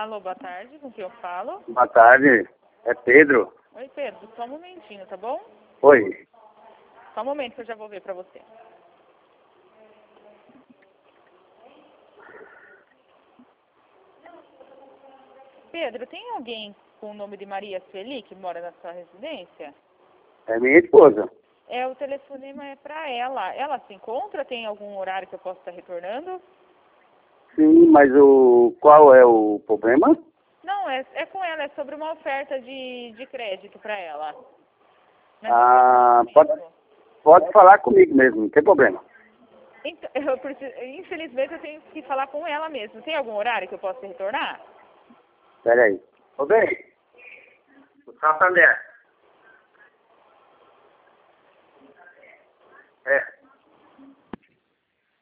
Alô, boa tarde, com quem eu falo? Boa tarde, é Pedro. Oi, Pedro, só um momentinho, tá bom? Oi. Só um momento que eu já vou ver pra você. Pedro, tem alguém com o nome de Maria Sueli que mora na sua residência? É minha esposa. O telefonema é pra ela. Ela se encontra? Tem algum horário que eu possa estar retornando? Sim, mas qual é o problema? Não, é com ela, é sobre uma oferta de crédito pra ela. Mas pode falar comigo mesmo, não tem problema. Então, infelizmente eu tenho que falar com ela mesmo. Tem algum horário que eu possa retornar? Pera aí. Ô, bem. O Santander. É.